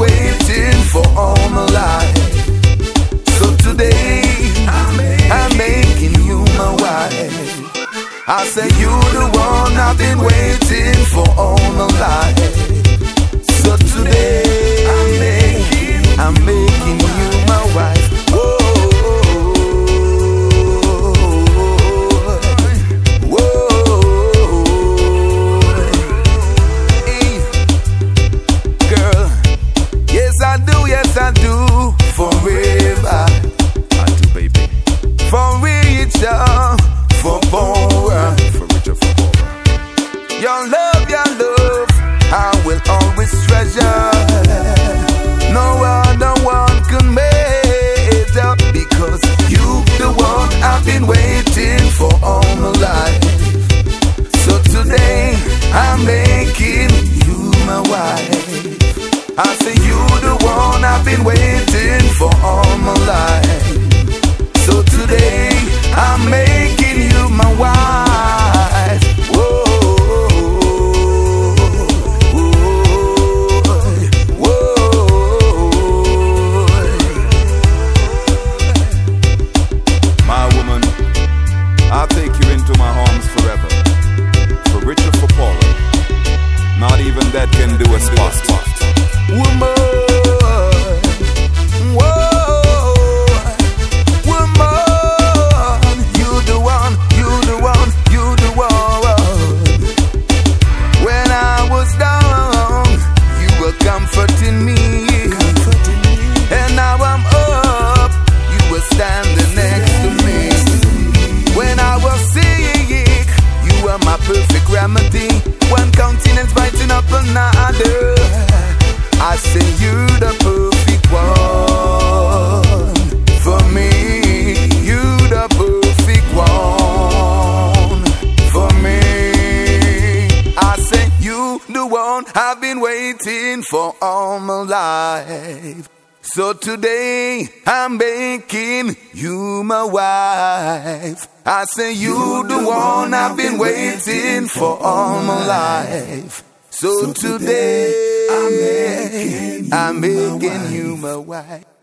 waiting for all my life. So today I'm making you my wife. I say you the one I've been waiting for all my life. So today I'm making you my wife. Whoa, whoa, hey, girl, yes I do, forever. I do, baby. For richer, for poorer, for richer, for poorer. Your love, I will always treasure. No other one can make up, because you the one I've been waiting for all my life. So today I'm making you my wife. I say you the one I've been waiting for all my life. So today I'm making you my wife. Whoa. I'll take you into my arms forever. For richer, for poorer. Not even that can do a spot. Woman, whoa, woman, you the one, you the one, you the one. When I was down, you were comforting me. And now I'm up, you were standing next to me. When I was sick, you were my perfect remedy. One countenance biting up another. I say you're the perfect one for me. You're the perfect one for me. I say you the one I've been waiting for all my life. So today I'm making you my wife. I say you the one I've been waiting for all my life. So today I'm making you my wife.